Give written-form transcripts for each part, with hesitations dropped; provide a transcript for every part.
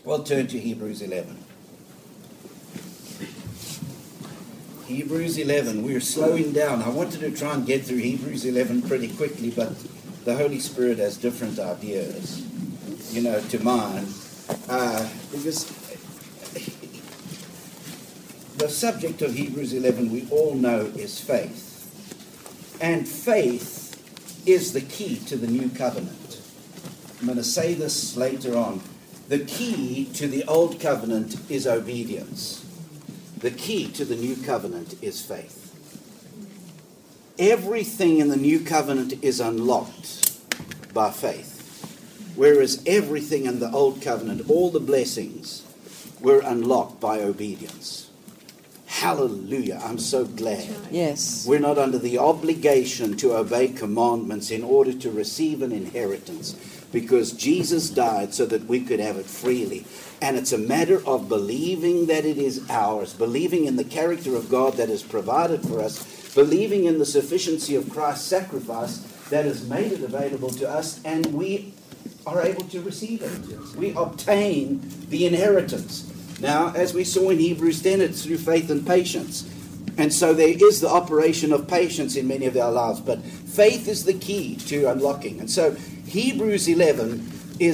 Well, turn to Hebrews 11. Hebrews 11. We're slowing down. I wanted to try and get through Hebrews 11 pretty quickly, but the Holy Spirit has different ideas, to mine. Because the subject of Hebrews 11, we all know, is faith. And faith is the key to the new covenant. I'm going to say this later on. The key to the old covenant is obedience. The key to the new covenant is faith. Everything in the new covenant is unlocked by faith, whereas everything in the old covenant, all the blessings, were unlocked by obedience. Hallelujah. I'm so glad. Yes. We're not under the obligation to obey commandments in order to receive an inheritance, because Jesus died so that we could have it freely. And it's a matter of believing that it is ours, believing in the character of God that is provided for us, believing in the sufficiency of Christ's sacrifice that has made it available to us, and we are able to receive it. We obtain the inheritance. Now, as we saw in Hebrews 10, it's through faith and patience. And so there is the operation of patience in many of our lives, but faith is the key to unlocking. And so Hebrews 11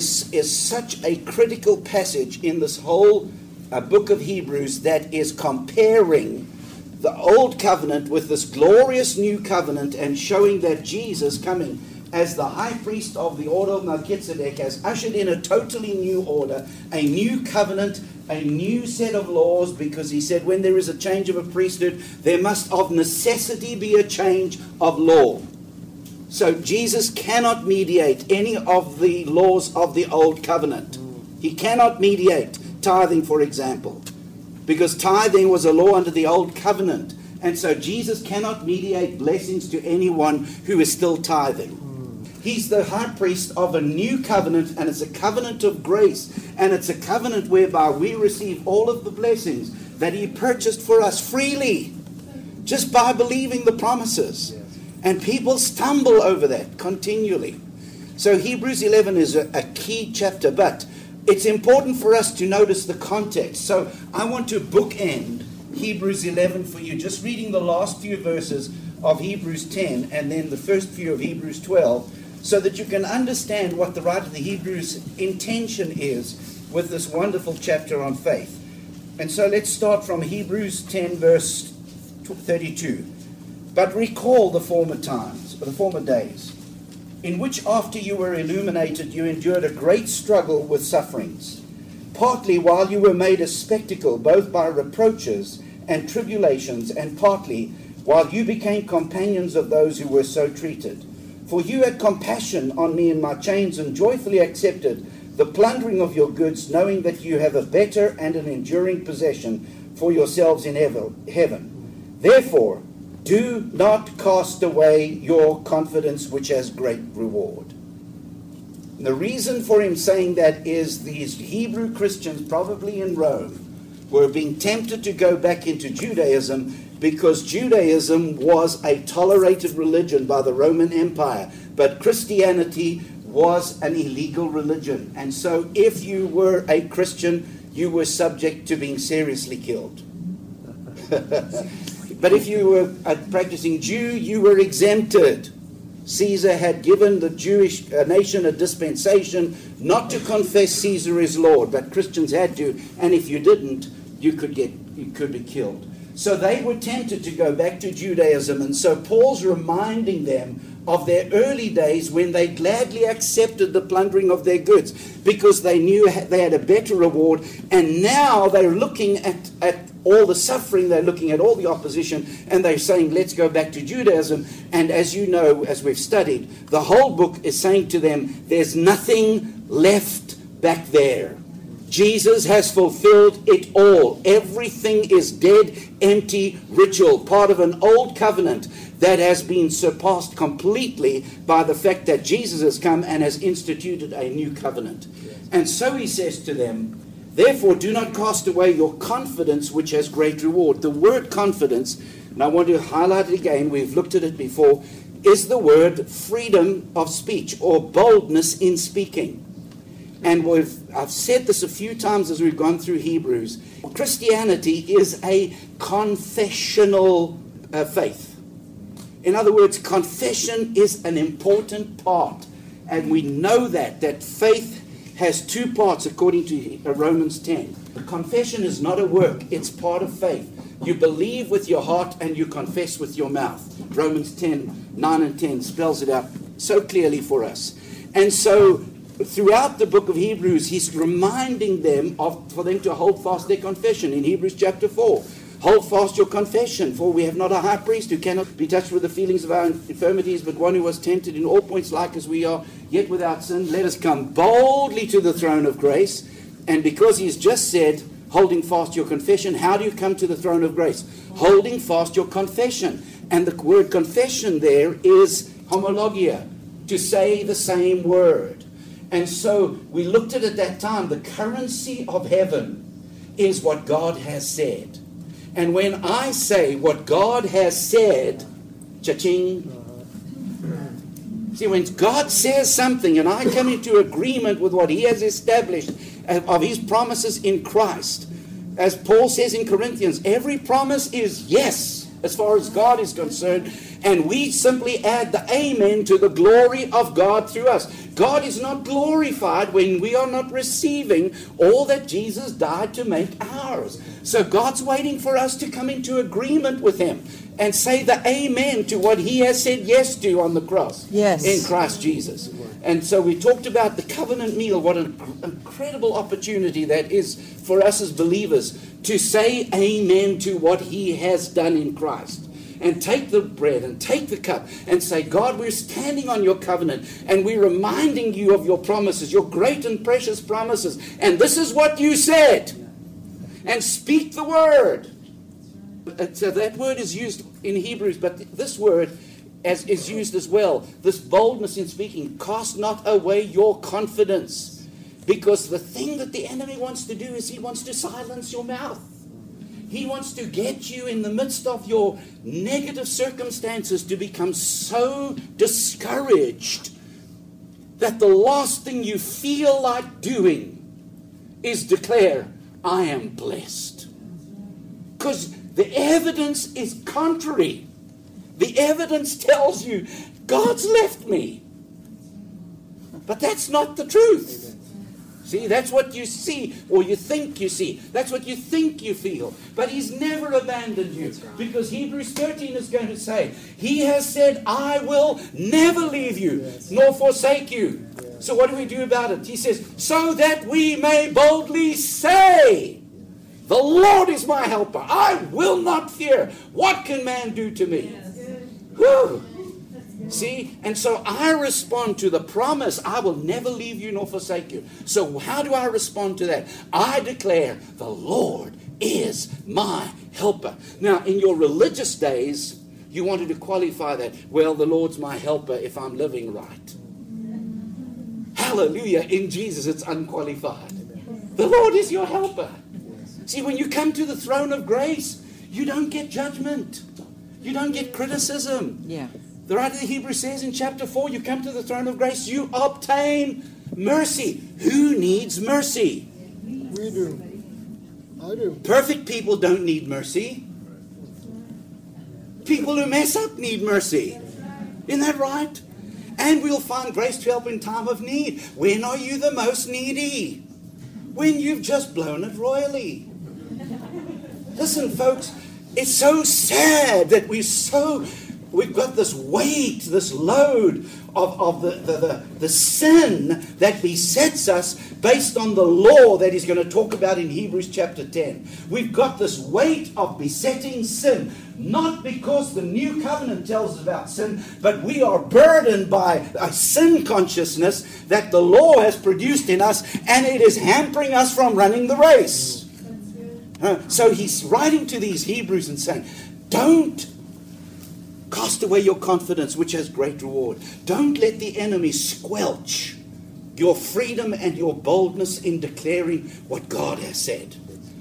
is such a critical passage in this whole book of Hebrews that is comparing the old covenant with this glorious new covenant and showing that Jesus, coming as the high priest of the order of Melchizedek, has ushered in a totally new order, a new covenant, a new set of laws, because he said when there is a change of a priesthood, there must of necessity be a change of law. So Jesus cannot mediate any of the laws of the old covenant. He cannot mediate tithing, for example, because tithing was a law under the old covenant. And so Jesus cannot mediate blessings to anyone who is still tithing. He's the high priest of a new covenant, and it's a covenant of grace, and it's a covenant whereby we receive all of the blessings that he purchased for us freely, just by believing the promises. And people stumble over that continually. So Hebrews 11 is a key chapter, but it's important for us to notice the context. So I want to bookend Hebrews 11 for you, just reading the last few verses of Hebrews 10 and then the first few of Hebrews 12, so that you can understand what the writer of the Hebrews' intention is with this wonderful chapter on faith. And so let's start from Hebrews 10, verse 32. But recall the former times, or the former days, in which after you were illuminated, you endured a great struggle with sufferings, partly while you were made a spectacle, both by reproaches and tribulations, and partly while you became companions of those who were so treated. For you had compassion on me in my chains, and joyfully accepted the plundering of your goods, knowing that you have a better and an enduring possession for yourselves in heaven. Therefore, do not cast away your confidence, which has great reward. And the reason for him saying that is these Hebrew Christians, probably in Rome, were being tempted to go back into Judaism, because Judaism was a tolerated religion by the Roman Empire, but Christianity was an illegal religion. And so if you were a Christian, you were subject to being seriously killed. But if you were a practicing Jew, you were exempted. Caesar had given the Jewish nation a dispensation not to confess Caesar is Lord, but Christians had to, and if you didn't, you could be killed. So they were tempted to go back to Judaism, and so Paul's reminding them of their early days when they gladly accepted the plundering of their goods because they knew they had a better reward, and now they're looking at all the suffering, they're looking at all the opposition, and they're saying, let's go back to Judaism. And as you know, as we've studied, the whole book is saying to them, there's nothing left back there. Jesus has fulfilled it all. Everything is dead, empty ritual, part of an old covenant that has been surpassed completely by the fact that Jesus has come and has instituted a new covenant. Yes. And so he says to them, therefore do not cast away your confidence, which has great reward. The word confidence, and I want to highlight it again, we've looked at it before, is the word freedom of speech or boldness in speaking. And I've said this a few times as we've gone through Hebrews. Christianity is a confessional faith. In other words, confession is an important part. And we know that faith has two parts according to Romans 10. Confession is not a work, it's part of faith. You believe with your heart and you confess with your mouth. Romans 10, 9 and 10 spells it out so clearly for us. And so throughout the book of Hebrews, he's reminding them for them to hold fast their confession. In Hebrews chapter 4, hold fast your confession, for we have not a high priest who cannot be touched with the feelings of our infirmities, but one who was tempted in all points like as we are, yet without sin. Let us come boldly to the throne of grace. And because he's just said, holding fast your confession, how do you come to the throne of grace? Holding fast your confession. And the word confession there is homologia, to say the same word. And so we looked at that time, the currency of heaven is what God has said. And when I say what God has said, cha-ching. See, when God says something and I come into agreement with what he has established of his promises in Christ, as Paul says in Corinthians, every promise is yes as far as God is concerned. And we simply add the amen to the glory of God through us. God is not glorified when we are not receiving all that Jesus died to make ours. So God's waiting for us to come into agreement with him and say the amen to what he has said yes to on the cross. Yes. In Christ Jesus. And so we talked about the covenant meal, what an incredible opportunity that is for us as believers to say amen to what he has done in Christ. And take the bread and take the cup and say, God, we're standing on your covenant and we're reminding you of your promises, your great and precious promises. And this is what you said. And speak the word. So that word is used in Hebrews, but this word is used as well. This boldness in speaking. Cast not away your confidence. Because the thing that the enemy wants to do is he wants to silence your mouth. He wants to get you in the midst of your negative circumstances to become so discouraged that the last thing you feel like doing is declare, I am blessed. Because the evidence is contrary. The evidence tells you, God's left me. But that's not the truth. See, that's what you see, or you think you see. That's what you think you feel. But he's never abandoned you. Because Hebrews 13 is going to say, he has said, I will never leave you, nor forsake you. So what do we do about it? He says, so that we may boldly say, the Lord is my helper. I will not fear. What can man do to me? Whew. See, and so I respond to the promise, I will never leave you nor forsake you. So how do I respond to that? I declare, the Lord is my helper. Now, in your religious days, you wanted to qualify that. Well, the Lord's my helper if I'm living right. Hallelujah. In Jesus, it's unqualified. The Lord is your helper. See, when you come to the throne of grace, you don't get judgment. You don't get criticism. Yeah. The writer of the Hebrews says in chapter 4, you come to the throne of grace, you obtain mercy. Who needs mercy? We do. I do. Perfect people don't need mercy. People who mess up need mercy. Isn't that right? And we'll find grace to help in time of need. When are you the most needy? When you've just blown it royally. Listen, folks, it's so sad that we've got this weight, this load of the sin that besets us based on the law that he's going to talk about in Hebrews chapter 10. We've got this weight of besetting sin, not because the new covenant tells us about sin, but we are burdened by a sin consciousness that the law has produced in us, and it is hampering us from running the race. So he's writing to these Hebrews and saying, don't cast away your confidence, which has great reward. Don't let the enemy squelch your freedom and your boldness in declaring what God has said.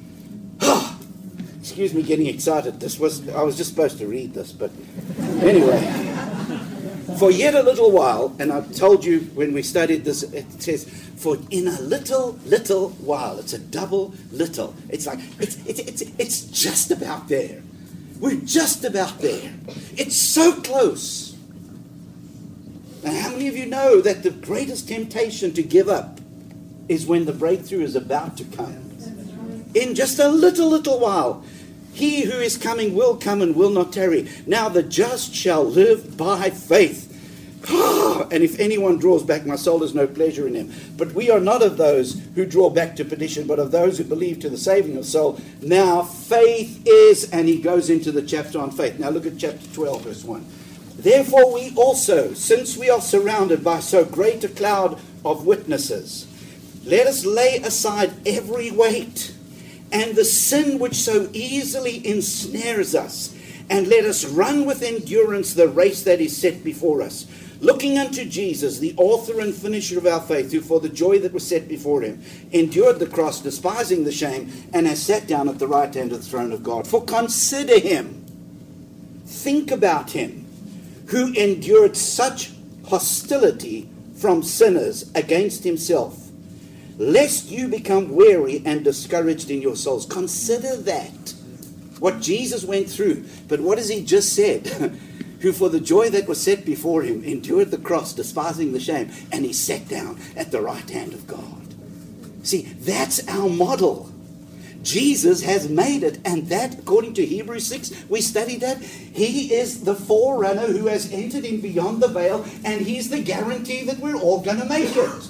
Excuse me getting excited. I was just supposed to read this, but anyway. For yet a little while, and I told you when we studied this, it says, for in a little while. It's a double little. It's like, it's just about there. We're just about there. It's so close. And how many of you know that the greatest temptation to give up is when the breakthrough is about to come? In just a little while. He who is coming will come and will not tarry. Now the just shall live by faith. And if anyone draws back, my soul has no pleasure in him. But we are not of those who draw back to perdition, but of those who believe to the saving of soul. Now faith is, and he goes into the chapter on faith. Now look at chapter 12, verse 1. Therefore we also, since we are surrounded by so great a cloud of witnesses, let us lay aside every weight and the sin which so easily ensnares us, and let us run with endurance the race that is set before us, looking unto Jesus, the author and finisher of our faith, who for the joy that was set before him endured the cross, despising the shame, and has sat down at the right hand of the throne of God. For consider him, think about him, who endured such hostility from sinners against himself, lest you become weary and discouraged in your souls. Consider that, what Jesus went through. But what has he just said? Who for the joy that was set before him endured the cross, despising the shame, and he sat down at the right hand of God. See, that's our model. Jesus has made it, and that, according to Hebrews 6, we studied that. He is the forerunner who has entered in beyond the veil, and he's the guarantee that we're all going to make it.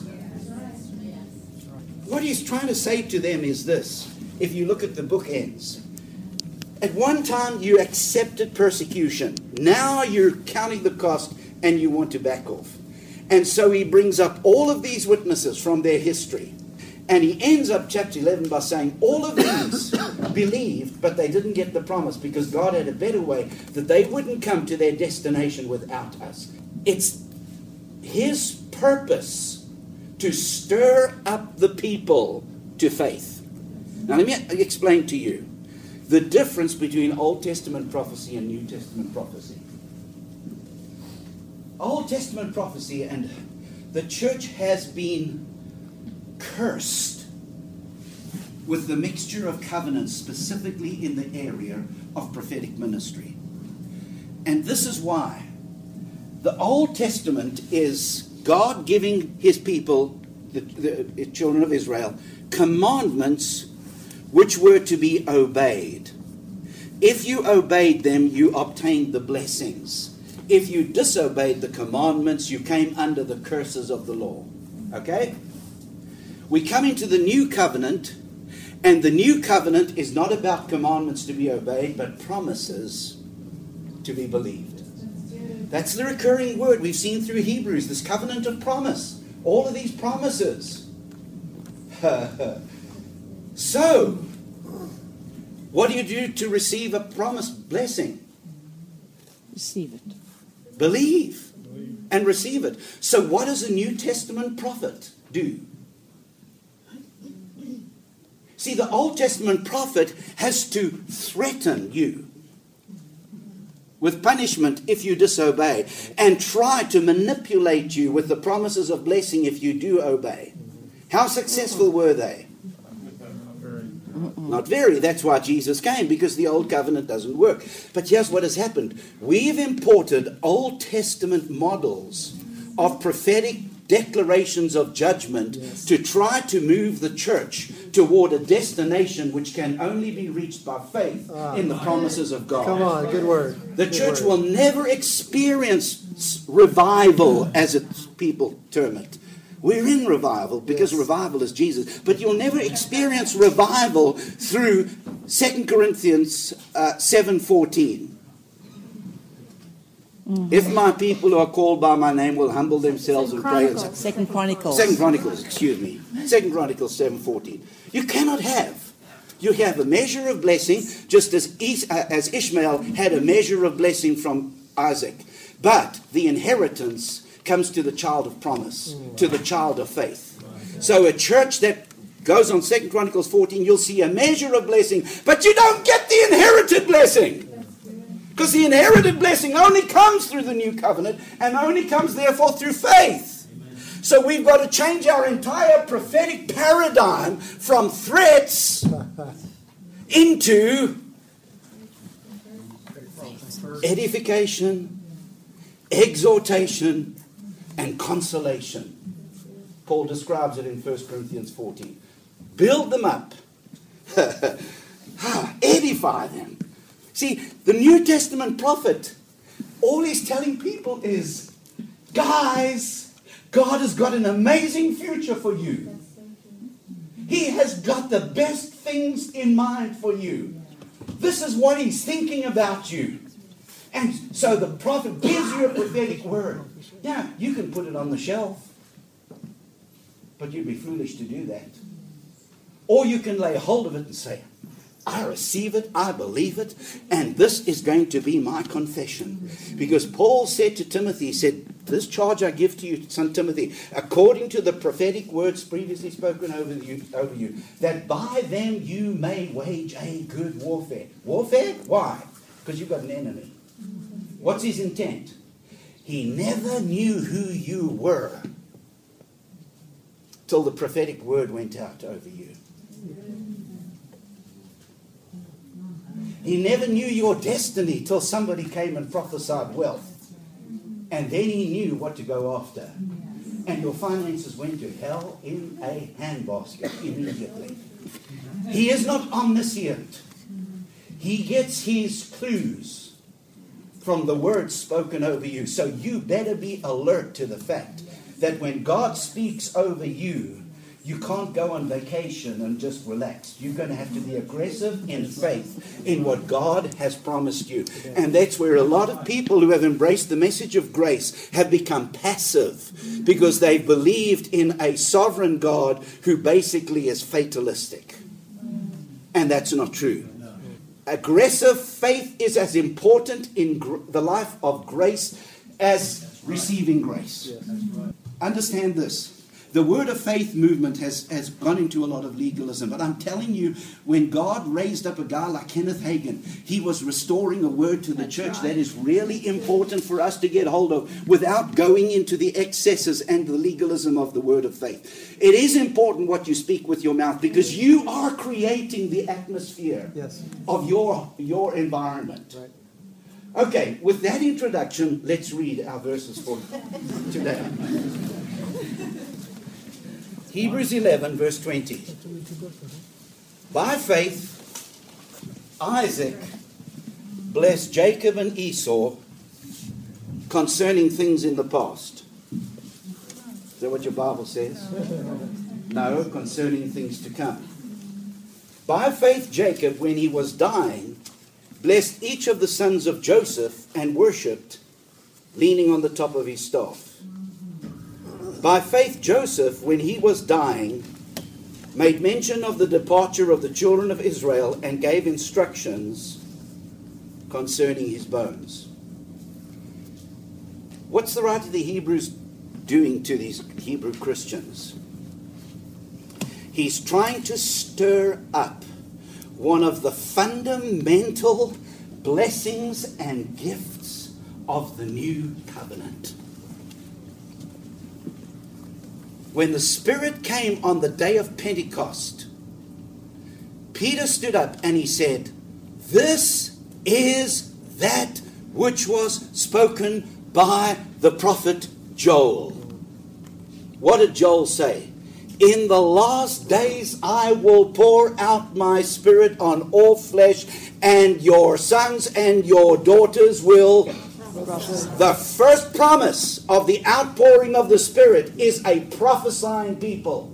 What he's trying to say to them is this, if you look at the bookends. At one time you accepted persecution. Now you're counting the cost and you want to back off. And so he brings up all of these witnesses from their history. And he ends up chapter 11 by saying all of these believed, but they didn't get the promise because God had a better way, that they wouldn't come to their destination without us. It's his purpose to stir up the people to faith. Now let me explain to you the difference between Old Testament prophecy and New Testament prophecy. Old Testament prophecy, and the church has been cursed with the mixture of covenants, specifically in the area of prophetic ministry. And this is why. The Old Testament is God giving his people, the children of Israel, commandments which were to be obeyed. If you obeyed them, you obtained the blessings. If you disobeyed the commandments, you came under the curses of the law. Okay? We come into the new covenant, and the new covenant is not about commandments to be obeyed, but promises to be believed. That's the recurring word we've seen through Hebrews, this covenant of promise. All of these promises. So, what do you do to receive a promised blessing? Receive it. Believe and receive it. So what does a New Testament prophet do? See, the Old Testament prophet has to threaten you with punishment if you disobey, and try to manipulate you with the promises of blessing if you do obey. How successful were they? Not very. That's why Jesus came, because the old covenant doesn't work. But here's what has happened. We've imported Old Testament models of prophetic declarations of judgment to try to move the church toward a destination which can only be reached by faith in the promises of God. Come on, good word. The church will never experience revival, as people term it. We're in revival because revival is Jesus. But you'll never experience revival through 2 Corinthians 7:14. Mm-hmm. If my people who are called by my name will humble themselves and pray. Second Chronicles, 2 Chronicles 7:14. You cannot have. You have a measure of blessing, just as Ishmael had a measure of blessing from Isaac. But the inheritance comes to the child of promise, to the child of faith. So a church that goes on 2 Chronicles 14, you'll see a measure of blessing, but you don't get the inherited blessing. Because the inherited blessing only comes through the new covenant and only comes, therefore, through faith. So we've got to change our entire prophetic paradigm from threats into edification, exhortation, and consolation. Paul describes it in 1 Corinthians 14. Build them up. Edify them. See, the New Testament prophet, all he's telling people is, guys, God has got an amazing future for you. He has got the best things in mind for you. This is what he's thinking about you. And so the prophet gives you a prophetic word. Yeah, you can put it on the shelf. But you'd be foolish to do that. Or you can lay hold of it and say, I receive it, I believe it, and this is going to be my confession. Because Paul said to Timothy, he said, this charge I give to you, son Timothy, according to the prophetic words previously spoken over you, that by them you may wage a good warfare. Warfare? Why? Because you've got an enemy. What's his intent? He never knew who you were till the prophetic word went out over you. He never knew your destiny till somebody came and prophesied wealth. And then he knew what to go after. And your finances went to hell in a handbasket immediately. He is not omniscient. He gets his clues from the words spoken over you. So you better be alert to the fact that when God speaks over you, you can't go on vacation and just relax. You're going to have to be aggressive in faith in what God has promised you. And that's where a lot of people who have embraced the message of grace have become passive because they've believed in a sovereign God who basically is fatalistic. And that's not true. Aggressive faith is as important in the life of grace as receiving grace. Understand this. The word of faith movement has gone into a lot of legalism. But I'm telling you, when God raised up a guy like Kenneth Hagin, he was restoring a word to the church that is really important for us to get hold of without going into the excesses and the legalism of the word of faith. It is important what you speak with your mouth because you are creating the atmosphere of your environment. Right. Okay, with that introduction, let's read our verses for today. Hebrews 11, verse 20. By faith, Isaac blessed Jacob and Esau concerning things in the past. Is that what your Bible says? No, concerning things to come. By faith, Jacob, when he was dying, blessed each of the sons of Joseph and worshipped, leaning on the top of his staff. By faith, Joseph, when he was dying, made mention of the departure of the children of Israel and gave instructions concerning his bones. What's the writer of the Hebrews doing to these Hebrew Christians? He's trying to stir up one of the fundamental blessings and gifts of the new covenant. When the Spirit came on the day of Pentecost, Peter stood up and he said, "This is that which was spoken by the prophet Joel." What did Joel say? "In the last days I will pour out my Spirit on all flesh, and your sons and your daughters will..." The first promise of the outpouring of the Spirit is a prophesying people.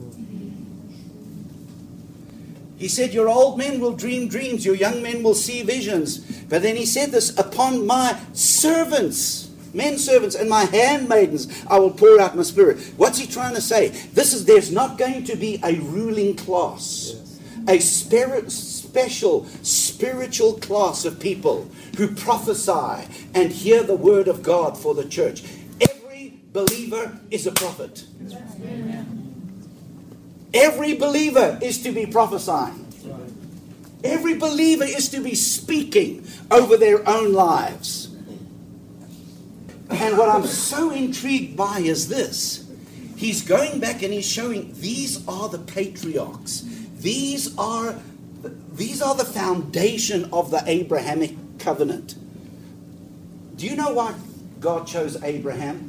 He said, your old men will dream dreams, your young men will see visions. But then he said this, upon my servants, men servants and my handmaidens, I will pour out my Spirit. What's he trying to say? There's not going to be a ruling class, a special spiritual class of people who prophesy and hear the word of God for the church. Every believer is a prophet. Every believer is to be prophesying. Every believer is to be speaking over their own lives. And what I'm so intrigued by is this. He's going back and he's showing these are the patriarchs. These are the foundation of the Abrahamic covenant. Do you know why God chose Abraham?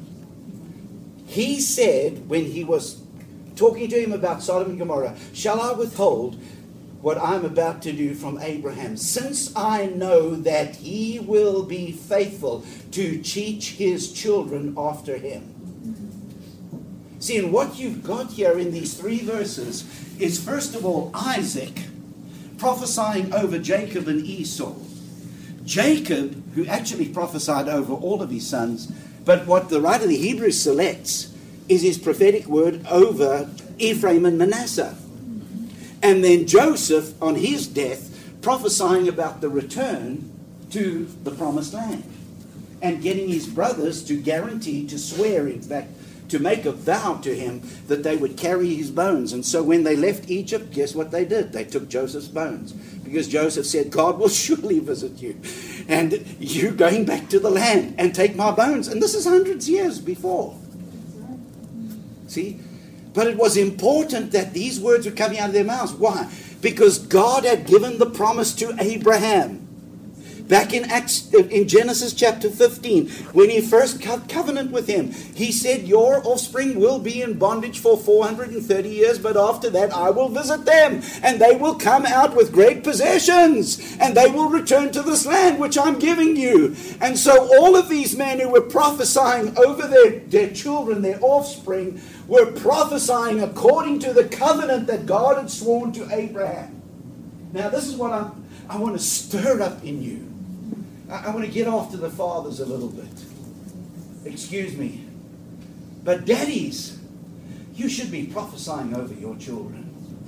He said when he was talking to him about Sodom and Gomorrah, shall I withhold what I'm about to do from Abraham, since I know that he will be faithful to teach his children after him? See, and what you've got here in these 3 verses is, first of all, Isaac prophesying over Jacob and Esau. Jacob, who actually prophesied over all of his sons, but what the writer of the Hebrews selects is his prophetic word over Ephraim and Manasseh. And then Joseph, on his death, prophesying about the return to the promised land. And getting his brothers to guarantee, to swear, in fact, to make a vow to him that they would carry his bones. And so when they left Egypt, guess what they did? They took Joseph's bones. Because Joseph said, God will surely visit you. And you're going back to the land and take my bones. And this is hundreds of years before. See? But it was important that these words were coming out of their mouths. Why? Because God had given the promise to Abraham. Back in Genesis chapter 15, when he first covenanted with him, he said, your offspring will be in bondage for 430 years, but after that I will visit them, and they will come out with great possessions, and they will return to this land which I'm giving you. And so all of these men who were prophesying over their children, their offspring, were prophesying according to the covenant that God had sworn to Abraham. Now this is what I want to stir up in you. I want to get after the fathers a little bit. Excuse me. But daddies, you should be prophesying over your children.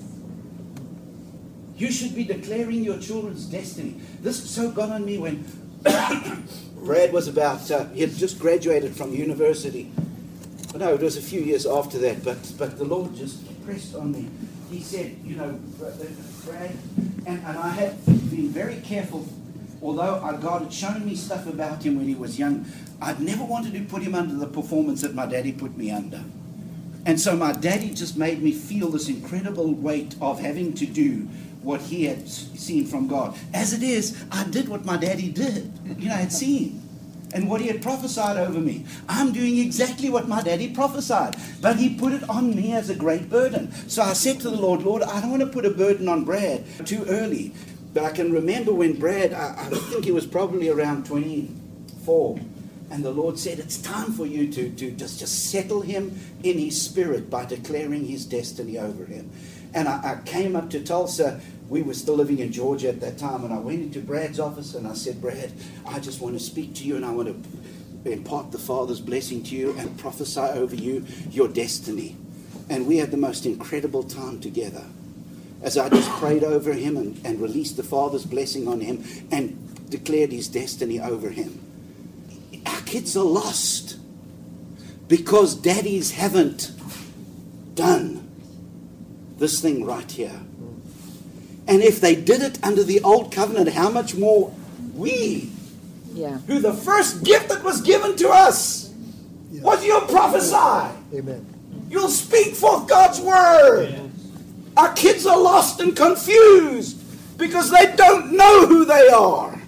You should be declaring your children's destiny. This so got on me when Brad was about, he had just graduated from university. No, it was a few years after that, but the Lord just pressed on me. He said, Brad, and I had been very careful. Although God had shown me stuff about him when he was young, I'd never wanted to put him under the performance that my daddy put me under. And so my daddy just made me feel this incredible weight of having to do what he had seen from God. As it is, I did what my daddy did, had seen. And what he had prophesied over me. I'm doing exactly what my daddy prophesied. But he put it on me as a great burden. So I said to the Lord, I don't want to put a burden on Brad too early. But I can remember when Brad, I think he was probably around 24, and the Lord said, it's time for you to just settle him in his spirit by declaring his destiny over him. And I came up to Tulsa. We were still living in Georgia at that time, and I went into Brad's office and I said, Brad, I just want to speak to you and I want to impart the Father's blessing to you and prophesy over you your destiny. And we had the most incredible time together. As I just prayed over him and released the Father's blessing on him and declared his destiny over him. Our kids are lost because daddies haven't done this thing right here. And if they did it under the old covenant, how much more we, who the first gift that was given to us was you'll prophesy. Amen. You'll speak forth God's word. Amen. Our kids are lost and confused because they don't know who they are.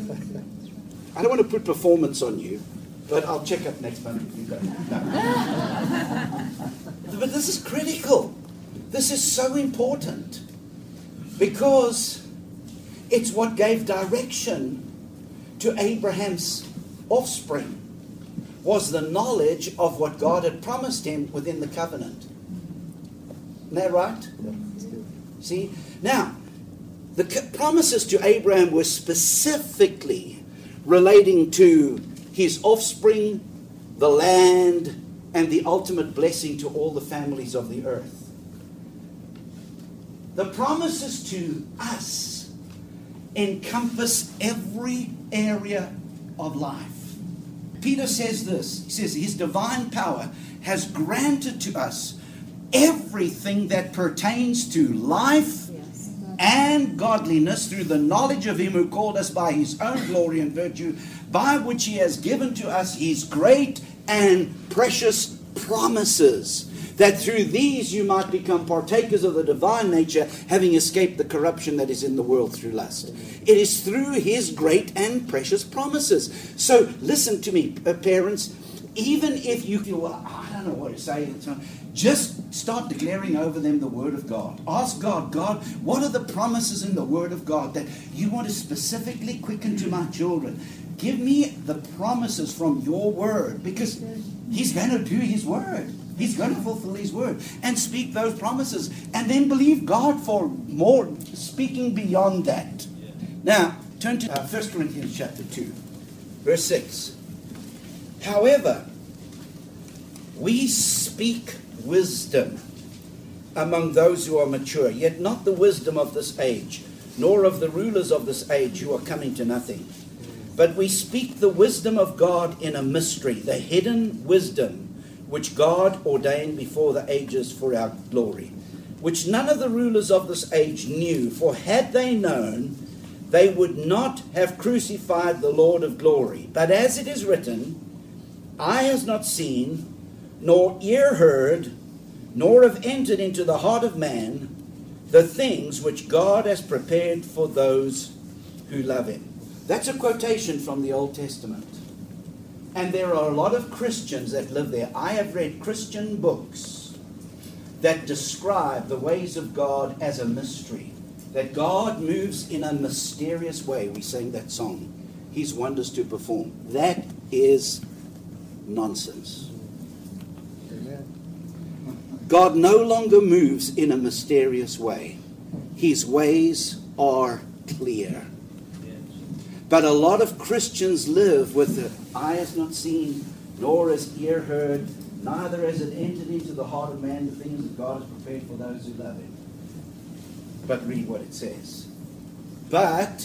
I don't want to put performance on you, but I'll check up next month if you don't. No. But this is critical. This is so important because it's what gave direction to Abraham's offspring, was the knowledge of what God had promised him within the covenant. Isn't that right? Yeah, that's good. See? Now, the promises to Abraham were specifically relating to his offspring, the land, and the ultimate blessing to all the families of the earth. The promises to us encompass every area of life. Peter says this. He says, his divine power has granted to us everything that pertains to life and godliness through the knowledge of him who called us by his own glory and virtue, by which he has given to us his great and precious promises, that through these you might become partakers of the divine nature, having escaped the corruption that is in the world through lust. It is through his great and precious promises. So listen to me, parents. Even if you feel, well, I don't know what to say, just start declaring over them the Word of God. Ask God, God, what are the promises in the Word of God that you want to specifically quicken to my children? Give me the promises from your Word, because he's going to do his Word. He's going to fulfill his Word and speak those promises. And then believe God for more, speaking beyond that. Now, turn to 1 Corinthians chapter 2, verse 6. However, we speak wisdom among those who are mature, yet not the wisdom of this age, nor of the rulers of this age who are coming to nothing. But we speak the wisdom of God in a mystery, the hidden wisdom which God ordained before the ages for our glory, which none of the rulers of this age knew, for had they known, they would not have crucified the Lord of glory. But as it is written, eye has not seen, nor ear heard, nor have entered into the heart of man the things which God has prepared for those who love him. That's a quotation from the Old Testament. And there are a lot of Christians that live there. I have read Christian books that describe the ways of God as a mystery. That God moves in a mysterious way. We sang that song. His wonders to perform. That is nonsense. Amen. God no longer moves in a mysterious way. His ways are clear. But a lot of Christians live with the eye has not seen, nor has ear heard, neither has it entered into the heart of man the things that God has prepared for those who love him. But read what it says. But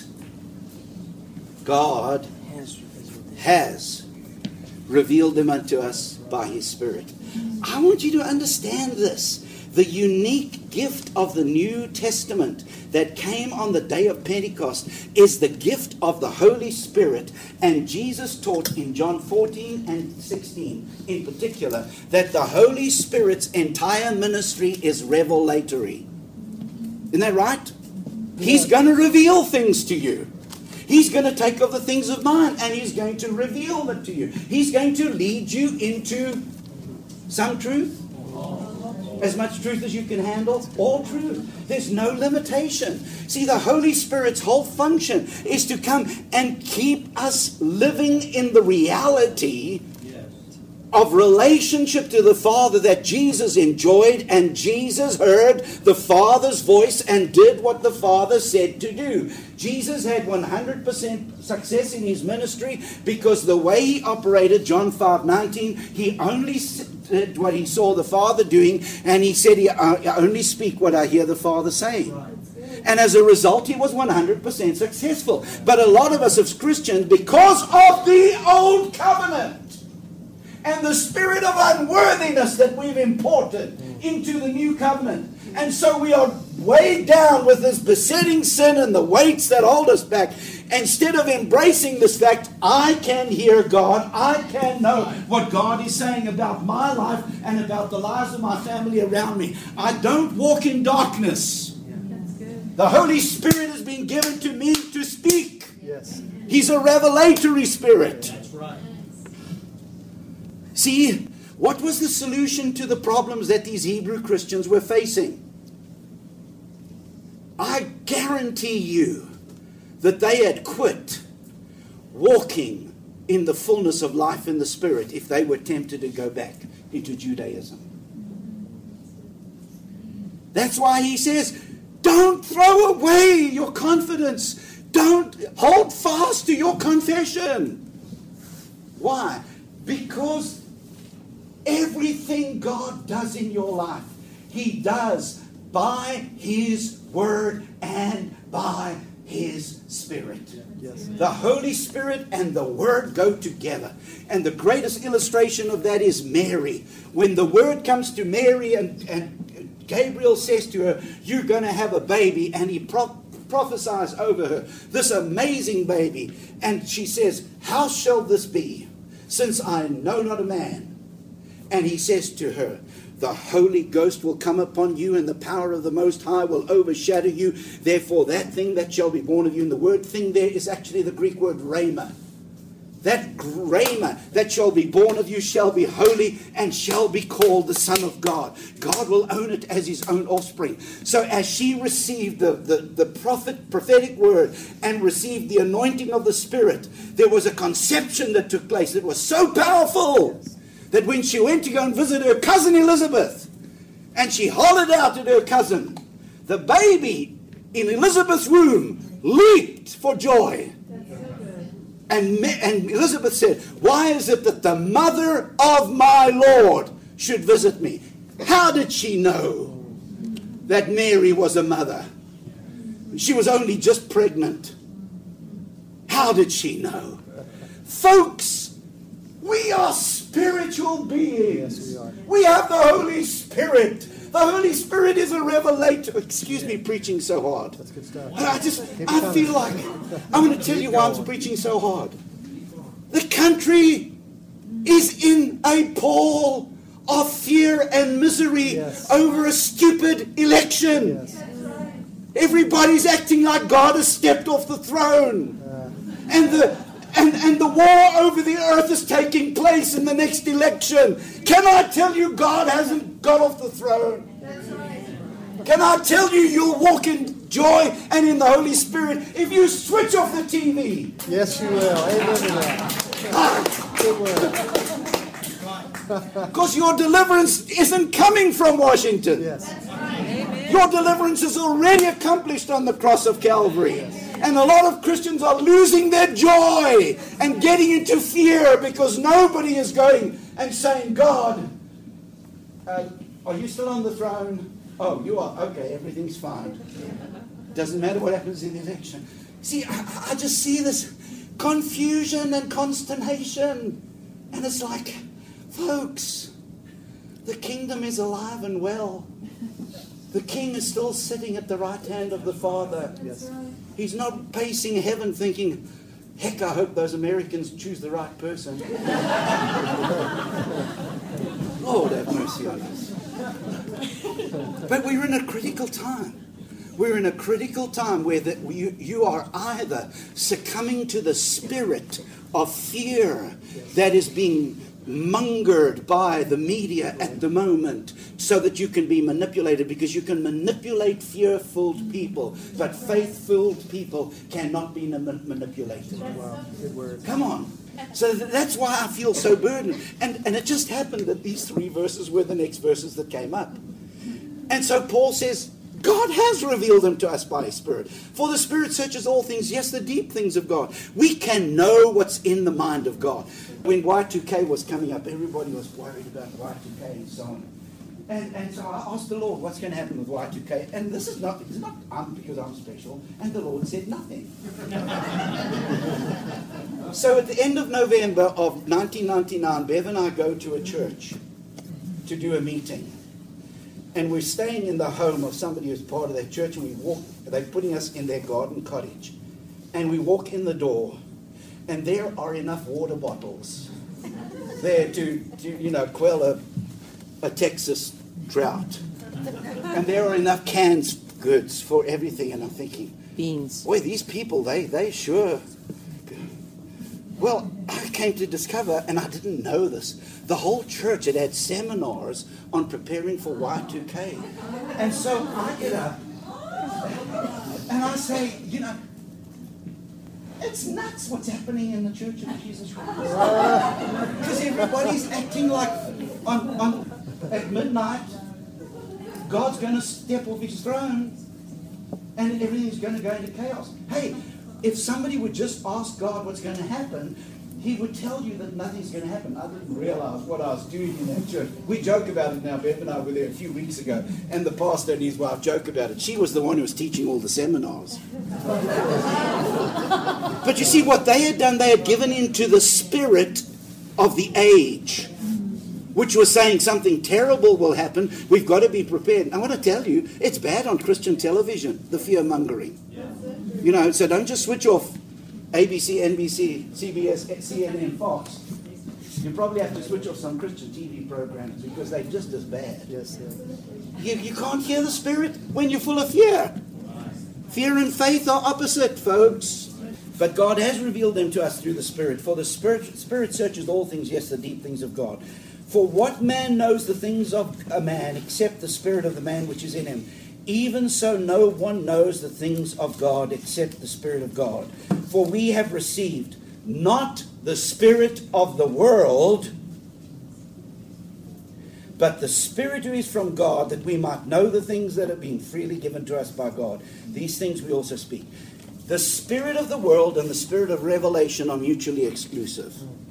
God has revealed them unto us by his Spirit. I want you to understand this. The unique gift of the New Testament that came on the day of Pentecost is the gift of the Holy Spirit. And Jesus taught in John 14 and 16 in particular that the Holy Spirit's entire ministry is revelatory. Isn't that right? He's going to reveal things to you. He's going to take of the things of mine and he's going to reveal them to you. He's going to lead you into some truth. As much truth as you can handle, all truth. There's no limitation. See, the Holy Spirit's whole function is to come and keep us living in the reality of relationship to the Father that Jesus enjoyed, and Jesus heard the Father's voice and did what the Father said to do. Jesus had 100% success in his ministry because the way he operated, John 5:19, he only did what he saw the Father doing, and he said, I only speak what I hear the Father saying. And as a result, he was 100% successful. But a lot of us as Christians, because of the old covenant, and the spirit of unworthiness that we've imported into the new covenant. And so we are weighed down with this besetting sin and the weights that hold us back. Instead of embracing this fact, I can hear God. I can know what God is saying about my life and about the lives of my family around me. I don't walk in darkness. The Holy Spirit has been given to me to speak. Yes. He's a revelatory spirit. That's right. See, what was the solution to the problems that these Hebrew Christians were facing? I guarantee you that they had quit walking in the fullness of life in the Spirit if they were tempted to go back into Judaism. That's why he says, don't throw away your confidence. Don't hold fast to your confession. Why? Because everything God does in your life, he does by his word and by his Spirit. Yes. The Holy Spirit and the Word go together. And the greatest illustration of that is Mary. When the Word comes to Mary and Gabriel says to her, you're going to have a baby, and he prophesies over her, this amazing baby. And she says, how shall this be, since I know not a man? And he says to her, the Holy Ghost will come upon you, and the power of the Most High will overshadow you. Therefore, that thing that shall be born of you, and the word thing there is actually the Greek word rhema. That rhema that shall be born of you shall be holy and shall be called the Son of God. God will own it as his own offspring. So as she received the prophetic word and received the anointing of the Spirit, there was a conception that took place that was so powerful that when she went to go and visit her cousin Elizabeth, and she hollered out at her cousin, the baby in Elizabeth's womb leaped for joy. And Elizabeth said, why is it that the mother of my Lord should visit me? How did she know that Mary was a mother? She was only just pregnant. How did she know? Folks, we are spiritual beings. Yes, we are. We have the Holy Spirit. The Holy Spirit is a revelator. Excuse me, preaching so hard. That's good stuff. I feel like, I'm going to tell you why I'm preaching so hard. The country is in a pall of fear and misery Yes. over a stupid election. Yes. Everybody's acting like God has stepped off the throne. And the war over the earth is taking place in the next election. Can I tell you God hasn't got off the throne? Can I tell you you'll walk in joy and in the Holy Spirit if you switch off the TV? Yes, you will. Amen to that. Good word. Because your deliverance isn't coming from Washington. Yes. Your deliverance is already accomplished on the cross of Calvary. And a lot of Christians are losing their joy and getting into fear because nobody is going and saying, God, are you still on the throne? Oh, you are. Okay, everything's fine. Doesn't matter what happens in the election. See, I just see this confusion and consternation. And it's like, folks, the kingdom is alive and well. The king is still sitting at the right hand of the Father. Yes. He's not pacing heaven thinking, heck, I hope those Americans choose the right person. Lord have mercy on us. But we're in a critical time. We're in a critical time where you are either succumbing to the spirit of fear that is being mongered by the media at the moment so that you can be manipulated, because you can manipulate fear-filled people, but faith-filled people cannot be manipulated. Wow. Good word. Come on. So that's why I feel so burdened. And it just happened that these 3 verses were the next verses that came up. And so Paul says, God has revealed them to us by His Spirit. For the Spirit searches all things, yes, the deep things of God. We can know what's in the mind of God. When Y2K was coming up, everybody was worried about Y2K and so on. And so I asked the Lord, what's going to happen with Y2K? And this is not because I'm special. And the Lord said nothing. So at the end of November of 1999, Bev and I go to a church to do a meeting. And we're staying in the home of somebody who's part of that church, and they're putting us in their garden cottage. And we walk in the door, and there are enough water bottles there to quell a Texas drought. And there are enough cans goods for everything. And I'm thinking, Beans. boy, these people, they sure... Well, I came to discover, and I didn't know this, the whole church had seminars on preparing for Y2K. And so I get up, and I say, it's nuts what's happening in the Church of Jesus Christ. Because everybody's acting like at midnight, God's going to step off His throne, and everything's going to go into chaos. Hey, if somebody would just ask God what's going to happen, He would tell you that nothing's going to happen. I didn't realize what I was doing in that church. We joke about it now. Bev and I were there a few weeks ago, and the pastor and his wife joke about it. She was the one who was teaching all the seminars. But you see, what they had done, they had given into the spirit of the age. which was saying something terrible will happen. We've got to be prepared. I want to tell you, it's bad on Christian television, the fear-mongering. You know, so don't just switch off ABC, NBC, CBS, CNN, Fox. You probably have to switch off some Christian TV programs because they're just as bad. Yes, You can't hear the Spirit when you're full of fear. Fear and faith are opposite, folks. But God has revealed them to us through the Spirit. For the Spirit searches all things, yes, the deep things of God. For what man knows the things of a man except the spirit of the man which is in him? Even so no one knows the things of God except the Spirit of God. For we have received not the spirit of the world, but the Spirit who is from God, that we might know the things that have been freely given to us by God. These things we also speak. The spirit of the world and the spirit of revelation are mutually exclusive.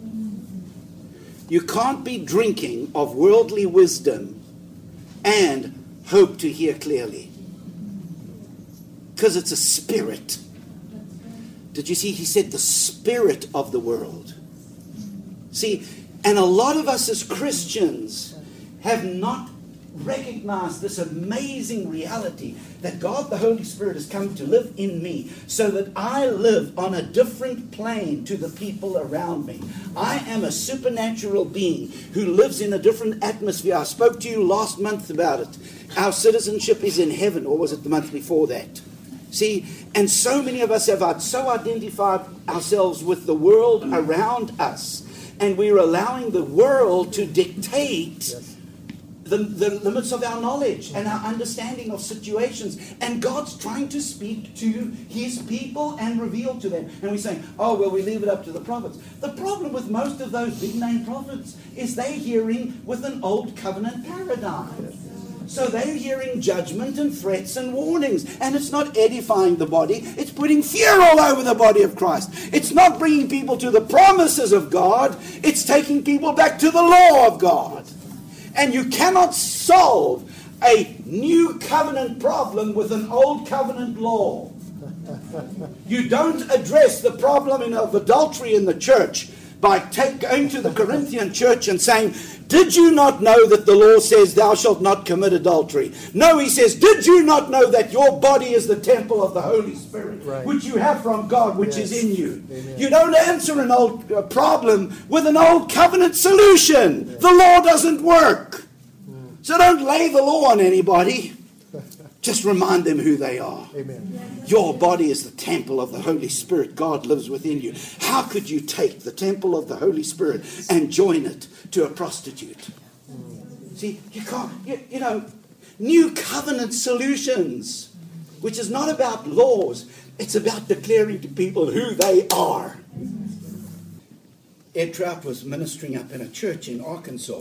You can't be drinking of worldly wisdom and hope to hear clearly. Because it's a spirit. Did you see? He said the spirit of the world. See, and a lot of us as Christians have not recognized this amazing reality that God the Holy Spirit has come to live in me so that I live on a different plane to the people around me. I am a supernatural being who lives in a different atmosphere. I spoke to you last month about it. Our citizenship is in heaven, or was it the month before that? See, and so many of us have so identified ourselves with the world around us, and we're allowing the world to dictate the limits of our knowledge and our understanding of situations. And God's trying to speak to His people and reveal to them. And we're saying, oh, well, we leave it up to the prophets. The problem with most of those big-name prophets is they're hearing with an old covenant paradigm. So they're hearing judgment and threats and warnings. And it's not edifying the body. It's putting fear all over the body of Christ. It's not bringing people to the promises of God. It's taking people back to the law of God. And you cannot solve a new covenant problem with an old covenant law. You don't address the problem of adultery in the church by going to the Corinthian church and saying, did you not know that the law says thou shalt not commit adultery? No, he says, did you not know that your body is the temple of the Holy Spirit, which you have from God, which is in you? Amen. You don't answer an old problem with an old covenant solution. The law doesn't work. So don't lay the law on anybody. Just remind them who they are. Amen. Your body is the temple of the Holy Spirit. God lives within you. How could you take the temple of the Holy Spirit and join it to a prostitute? See, you can't, you know, new covenant solutions, which is not about laws. It's about declaring to people who they are. Ed Trout was ministering up in a church in Arkansas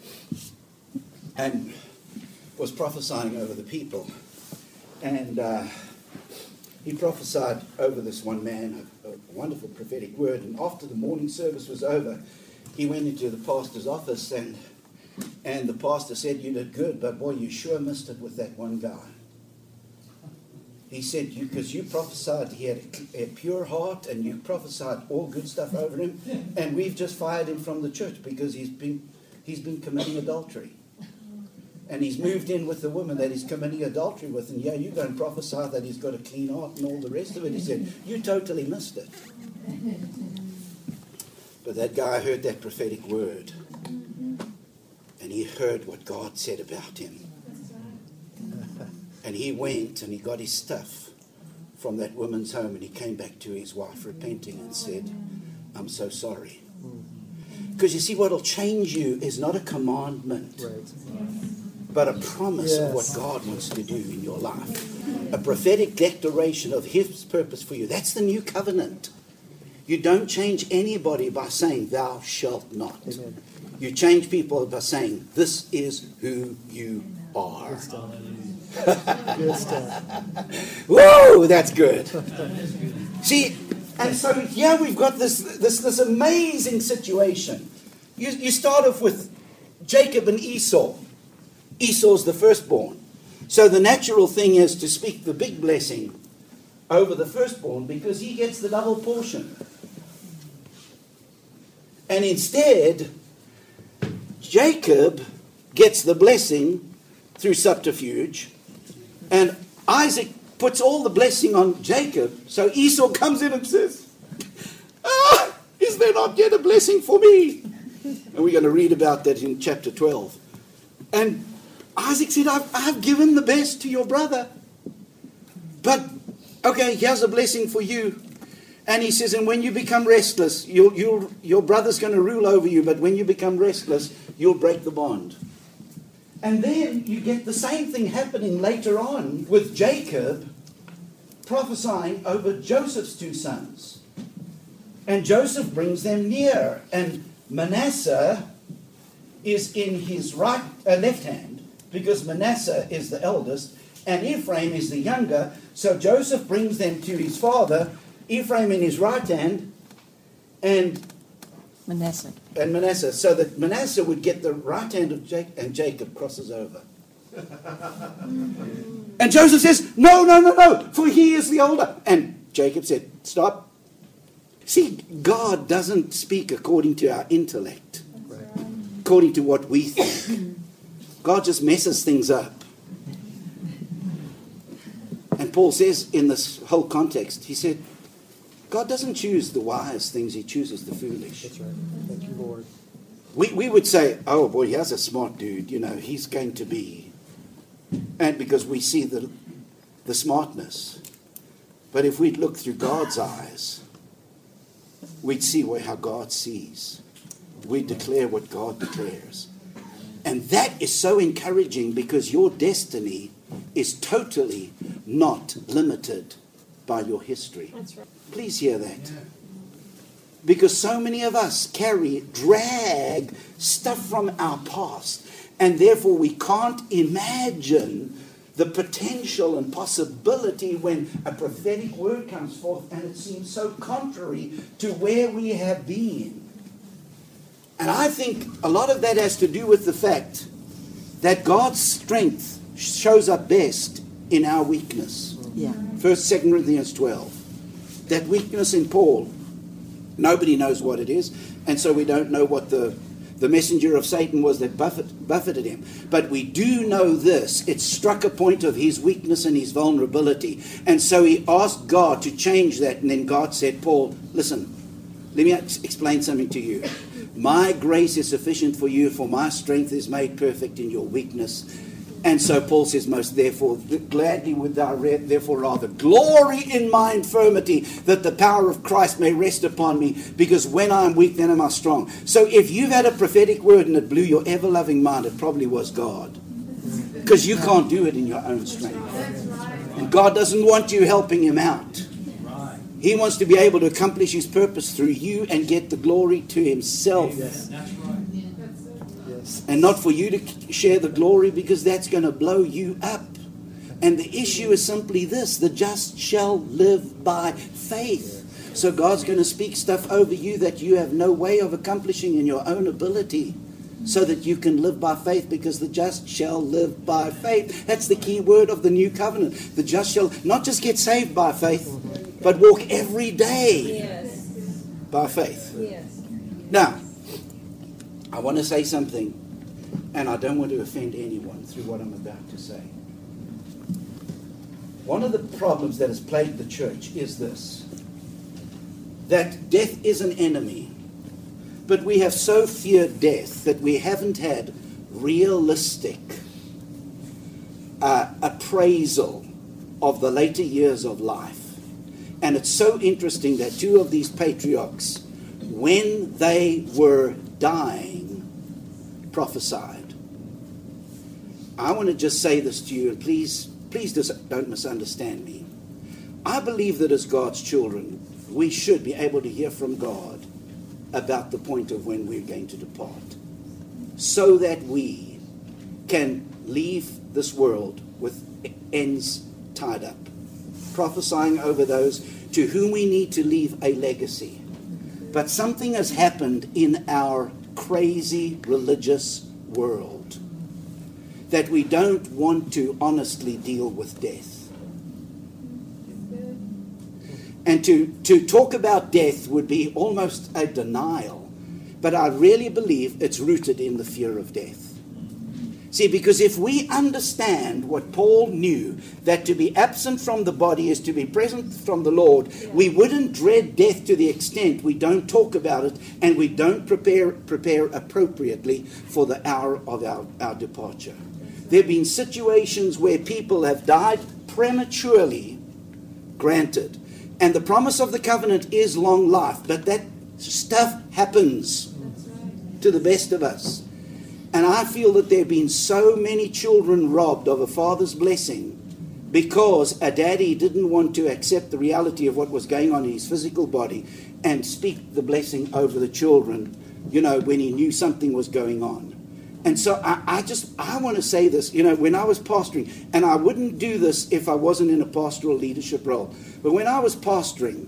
and was prophesying over the people. And he prophesied over this one man, a wonderful prophetic word. And after the morning service was over, he went into the pastor's office, and the pastor said, you did good, but boy, you sure missed it with that one guy. He said, because you prophesied he had a pure heart, and you prophesied all good stuff over him, and we've just fired him from the church because he's been committing adultery. And he's moved in with the woman that he's committing adultery with. And you go and prophesy that he's got a clean heart and all the rest of it. He said, you totally missed it. But that guy heard that prophetic word. And he heard what God said about him. And he went and he got his stuff from that woman's home. And he came back to his wife repenting and said, I'm so sorry. Because you see, what will change you is not a commandment. But a promise of what God wants to do in your life. A prophetic declaration of His purpose for you. That's the new covenant. You don't change anybody by saying, thou shalt not. Amen. You change people by saying, this is who you are. Good stuff. Good stuff. Whoa, that's good. See, and so here we've got this amazing situation. You start off with Jacob and Esau. Esau's the firstborn. So the natural thing is to speak the big blessing over the firstborn because he gets the double portion. And instead, Jacob gets the blessing through subterfuge, and Isaac puts all the blessing on Jacob. So Esau comes in and says, is there not yet a blessing for me? And we're going to read about that in chapter 12. And Isaac said, I've given the best to your brother. But, okay, here's a blessing for you. And he says, and when you become restless, your brother's going to rule over you, but when you become restless, you'll break the bond. And then you get the same thing happening later on with Jacob prophesying over Joseph's two sons. And Joseph brings them near. And Manasseh is in his left hand, because Manasseh is the eldest, and Ephraim is the younger. So Joseph brings them to his father, Ephraim in his right hand, and Manasseh, so that Manasseh would get the right hand of Jacob, and Jacob crosses over. And Joseph says, no, for he is the older. And Jacob said, stop. See, God doesn't speak according to our intellect, according to what we think. God just messes things up. And Paul says in this whole context, he said, God doesn't choose the wise things, he chooses the foolish. That's right. Thank you, Lord. We would say, oh boy, here's a smart dude, he's going to be. And because we see the smartness. But if we'd look through God's eyes, we'd see how God sees. We'd declare what God declares. And that is so encouraging, because your destiny is totally not limited by your history. That's right. Please hear that. Because so many of us drag stuff from our past, and therefore we can't imagine the potential and possibility when a prophetic word comes forth and it seems so contrary to where we have been. And I think a lot of that has to do with the fact that God's strength shows up best in our weakness. Yeah. 1st, 2 Corinthians 12. That weakness in Paul, nobody knows what it is, and so we don't know what the messenger of Satan was that buffeted him. But we do know this: it struck a point of his weakness and his vulnerability. And so he asked God to change that, and then God said, Paul, listen, let me explain something to you. My grace is sufficient for you, for my strength is made perfect in your weakness. And so Paul says, most therefore, gladly would thou therefore rather glory in my infirmity, that the power of Christ may rest upon me, because when I am weak, then am I strong. So if you've had a prophetic word and it blew your ever-loving mind, it probably was God. Because you can't do it in your own strength. And God doesn't want you helping him out. He wants to be able to accomplish his purpose through you and get the glory to himself. And not for you to share the glory, because that's going to blow you up. And the issue is simply this: the just shall live by faith. So God's going to speak stuff over you that you have no way of accomplishing in your own ability, so that you can live by faith, because the just shall live by faith. That's the key word of the new covenant. The just shall not just get saved by faith, but walk every day by faith. Yes. Now, I want to say something, and I don't want to offend anyone through what I'm about to say. One of the problems that has plagued the church is this: that death is an enemy. But we have so feared death that we haven't had realistic appraisal of the later years of life. And it's so interesting that two of these patriarchs, when they were dying, prophesied. I want to just say this to you, and please don't misunderstand me. I believe that as God's children, we should be able to hear from God about the point of when we're going to depart, so that we can leave this world with ends tied up, prophesying over those to whom we need to leave a legacy. But something has happened in our crazy religious world that we don't want to honestly deal with death. And to talk about death would be almost a denial. But I really believe it's rooted in the fear of death. See, because if we understand what Paul knew, that to be absent from the body is to be present from the Lord, we wouldn't dread death to the extent we don't talk about it and we don't prepare appropriately for the hour of our departure. There have been situations where people have died prematurely, granted, and the promise of the covenant is long life, but that stuff happens to the best of us. And I feel that there have been so many children robbed of a father's blessing because a daddy didn't want to accept the reality of what was going on in his physical body and speak the blessing over the children, when he knew something was going on. And so I want to say this, when I was pastoring, and I wouldn't do this if I wasn't in a pastoral leadership role, but when I was pastoring,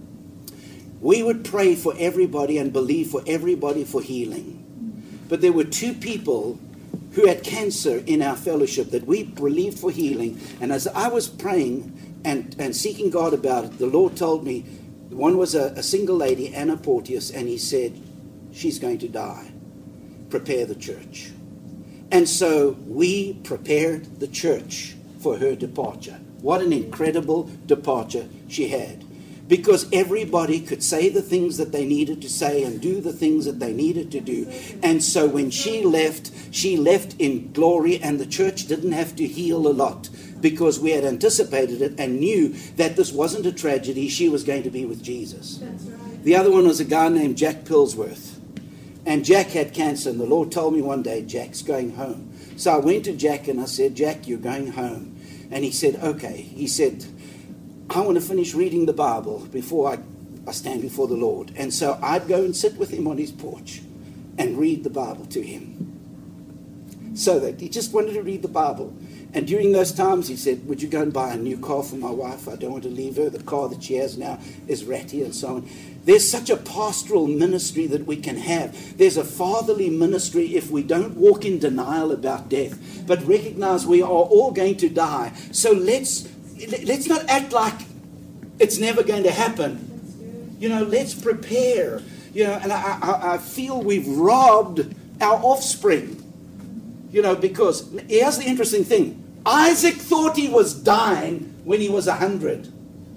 we would pray for everybody and believe for everybody for healing. But there were 2 people who had cancer in our fellowship that we believed for healing. And as I was praying and seeking God about it, the Lord told me, one was a single lady, Anna Porteous, and he said, she's going to die. Prepare the church. And so we prepared the church for her departure. What an incredible departure she had. Because everybody could say the things that they needed to say and do the things that they needed to do. And so when she left in glory, and the church didn't have to heal a lot because we had anticipated it and knew that this wasn't a tragedy. She was going to be with Jesus. The other one was a guy named Jack Pillsworth. And Jack had cancer, and the Lord told me one day, Jack's going home. So I went to Jack and I said, Jack, you're going home. And he said, okay. He said, I want to finish reading the Bible before I stand before the Lord. And so I'd go and sit with him on his porch and read the Bible to him. So that he just wanted to read the Bible. And during those times he said, would you go and buy a new car for my wife? I don't want to leave her. The car that she has now is ratty and so on. There's such a pastoral ministry that we can have. There's a fatherly ministry if we don't walk in denial about death, but recognize we are all going to die. So let's not act like it's never going to happen. Let's prepare. And I feel we've robbed our offspring. Because here's the interesting thing. Isaac thought he was dying when he was 100.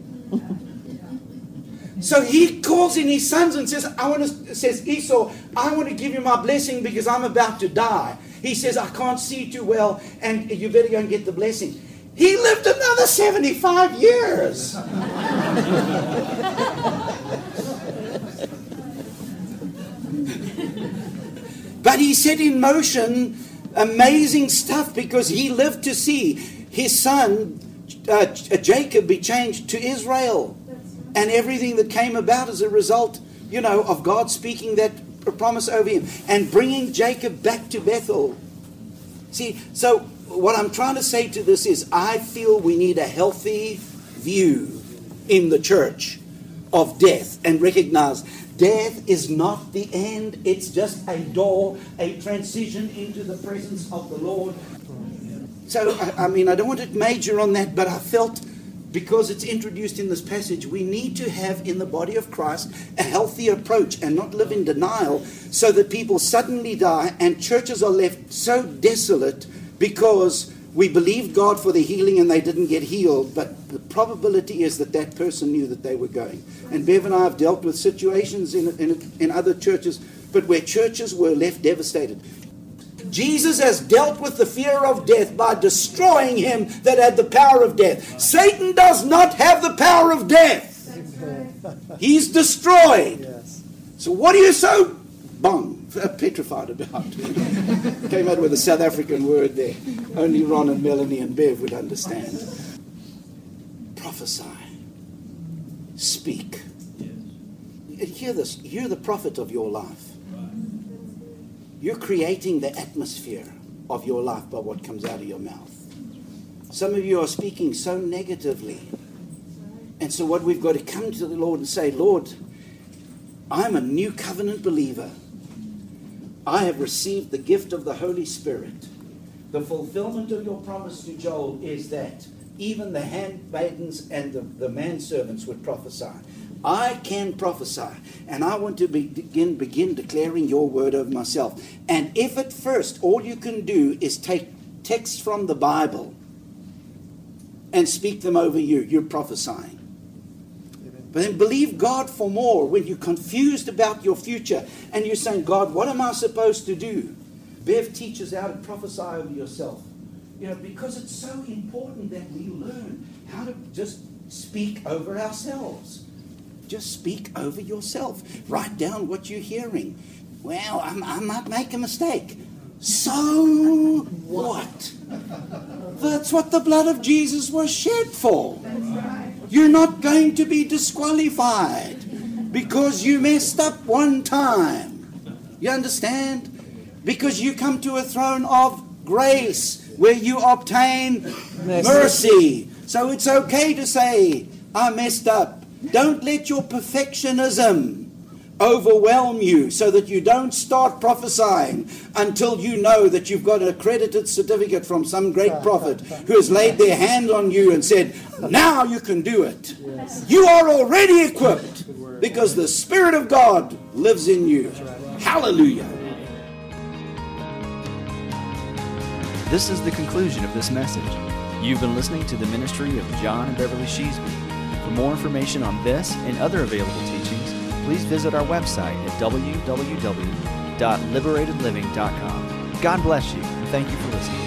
So he calls in his sons and says, Esau, I want to give you my blessing because I'm about to die. He says, I can't see too well, and you better go and get the blessing. He lived another 75 years. But he set in motion amazing stuff because he lived to see his son Jacob be changed to Israel. And everything that came about as a result, of God speaking that promise over him and bringing Jacob back to Bethel. See, so what I'm trying to say to this is I feel we need a healthy view in the church of death and recognize death is not the end. It's just a door, a transition into the presence of the Lord. So, I don't want to major on that, but I felt because it's introduced in this passage, we need to have in the body of Christ a healthy approach and not live in denial so that people suddenly die and churches are left so desolate because we believed God for the healing and they didn't get healed, but the probability is that that person knew that they were going. And Bev and I have dealt with situations in other churches, but where churches were left devastated. Jesus has dealt with the fear of death by destroying him that had the power of death. Satan does not have the power of death. He's destroyed. Yes. So what are you so petrified about? Came out with a South African word there. Only Ron and Melanie and Bev would understand. Prophesy. Speak. Hear this. You're the prophet of your life. You're creating the atmosphere of your life by what comes out of your mouth. Some of you are speaking so negatively. And so what we've got to come to the Lord and say, Lord, I'm a new covenant believer. I have received the gift of the Holy Spirit. The fulfillment of your promise to Joel is that even the handmaidens and the manservants would prophesy. I can prophesy, and I want to begin declaring your word over myself. And if at first all you can do is take texts from the Bible and speak them over you, you're prophesying. But then believe God for more when you're confused about your future and you're saying, God, what am I supposed to do? Bev teaches how to prophesy over yourself. Because it's so important that we learn how to just speak over ourselves. Just speak over yourself. Write down what you're hearing. Well, I might make a mistake. So what? That's what the blood of Jesus was shed for. You're not going to be disqualified because you messed up one time. You understand? Because you come to a throne of grace where you obtain mercy. So it's okay to say, I messed up. Don't let your perfectionism overwhelm you so that you don't start prophesying until you know that you've got an accredited certificate from some great prophet who has laid their hand on you and said, now you can do it. You are already equipped because the Spirit of God lives in you. Hallelujah. This is the conclusion of this message. You've been listening to the ministry of John and Beverly Sheasby. For more information on this and other available teachings, please visit our website at www.liberatedliving.com. God bless you, and thank you for listening.